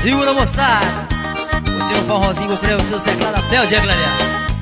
Segura, moçada. Curtindo um forrozinho, vou criar o seu teclado até o dia clarear.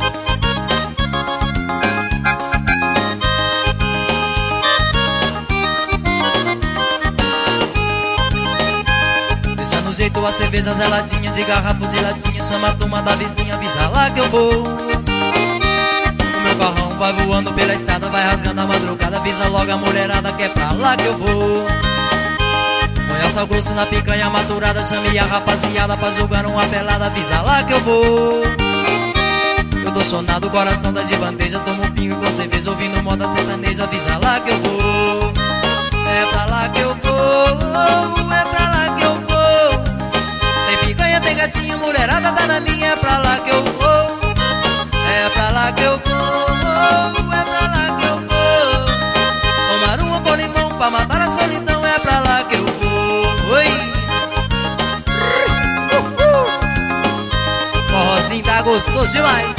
Deixa no jeito a cerveja geladinha, de garrafa de latinha. Chama a turma da vizinha, avisa lá que eu vou. O meu carrão vai voando pela estrada, vai rasgando a madrugada. Avisa logo a mulherada que é pra lá que eu vou. Põe sal grosso na picanha maturada, chame a rapaziada pra jogar uma pelada. Avisa lá que eu vou. Eu tô chonado, coração tá de bandeja. Tomo pinga com cerveja, ouvindo moda sertaneja. Avisa lá que eu vou. É pra lá que eu vou, é pra lá que eu vou. Tem picanha, tem gatinho, mulherada tá na minha. É pra lá que eu vou. É pra lá que eu vou, é pra lá que eu vou. Tomar uma com limão pra matar a solidão. É pra lá que eu vou. Oi. Forrozinho tá gostoso demais.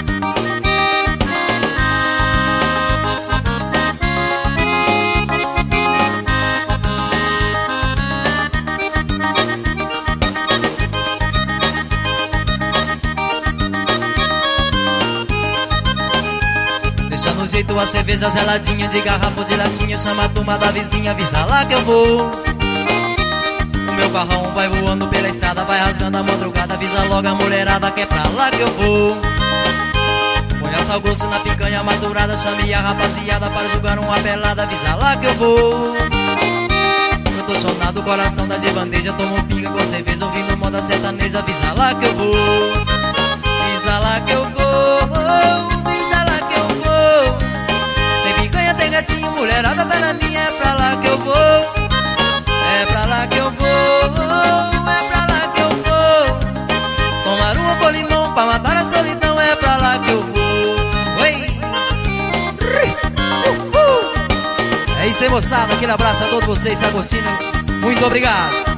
Deixa no jeito a cerveja geladinha, de garrafa de latinha. Chama a turma da vizinha, avisa lá que eu vou. O meu carrão vai voando pela estrada, vai rasgando a madrugada. Avisa logo a mulherada que é pra lá que eu vou. Põe sal grosso na picanha maturada, chame a rapaziada para jogar uma pelada. Avisa lá que eu vou. Eu tô chonado, coração tá de bandeja. Tomo pinga com cerveja, ouvindo moda sertaneja. Avisa lá que eu vou. Avisa lá que eu vou. Avisa lá que eu vou. Tem picanha, tem gatinho, mulherada tá na minha. É pra lá que eu vou. É pra lá que eu vou. É pra lá que eu vou. Tomar uma com limão pra matar a solidão. É pra lá que eu vou. Oi. É isso aí, moçada. Aquele abraço a todos vocês que estão curtindo. Muito obrigado.